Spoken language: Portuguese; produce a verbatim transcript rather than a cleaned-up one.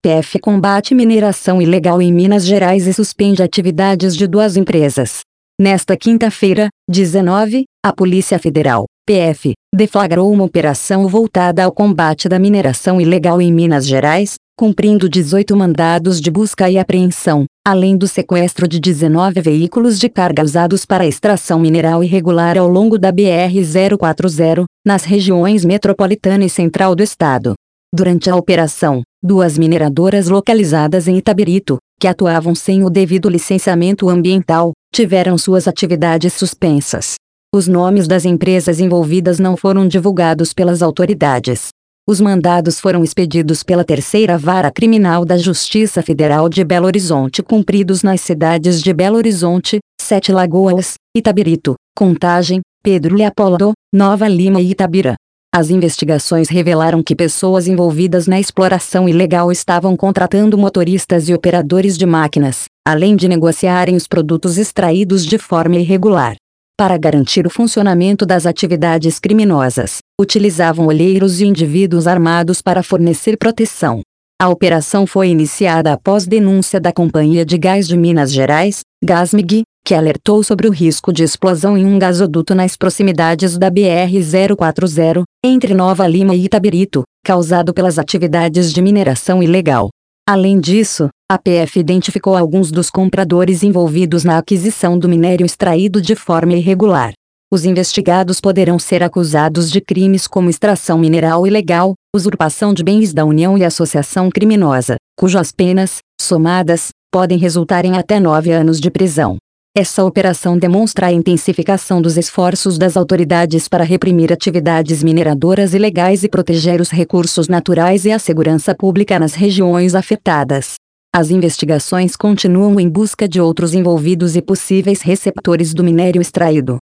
P F combate mineração ilegal em Minas Gerais e suspende atividades de duas empresas. Nesta quinta-feira, dezenove, a Polícia Federal, P F, deflagrou uma operação voltada ao combate da mineração ilegal em Minas Gerais, cumprindo dezoito mandados de busca e apreensão, além do sequestro de dezenove veículos de carga usados para extração mineral irregular ao longo da B R zero quatro zero, nas regiões metropolitana e central do estado. Durante a operação, duas mineradoras localizadas em Itabirito, que atuavam sem o devido licenciamento ambiental, tiveram suas atividades suspensas. Os nomes das empresas envolvidas não foram divulgados pelas autoridades. Os mandados foram expedidos pela Terceira Vara Criminal da Justiça Federal de Belo Horizonte, cumpridos nas cidades de Belo Horizonte, Sete Lagoas, Itabirito, Contagem, Pedro Leopoldo, Nova Lima e Itabira. As investigações revelaram que pessoas envolvidas na exploração ilegal estavam contratando motoristas e operadores de máquinas, além de negociarem os produtos extraídos de forma irregular. Para garantir o funcionamento das atividades criminosas, utilizavam olheiros e indivíduos armados para fornecer proteção. A operação foi iniciada após denúncia da Companhia de Gás de Minas Gerais, Gasmig, que alertou sobre o risco de explosão em um gasoduto nas proximidades da B R zero quatro zero, entre Nova Lima e Itabirito, causado pelas atividades de mineração ilegal. Além disso, a P F identificou alguns dos compradores envolvidos na aquisição do minério extraído de forma irregular. Os investigados poderão ser acusados de crimes como extração mineral ilegal, usurpação de bens da União e associação criminosa, cujas penas, somadas, podem resultar em até nove anos de prisão. Essa operação demonstra a intensificação dos esforços das autoridades para reprimir atividades mineradoras ilegais e proteger os recursos naturais e a segurança pública nas regiões afetadas. As investigações continuam em busca de outros envolvidos e possíveis receptores do minério extraído.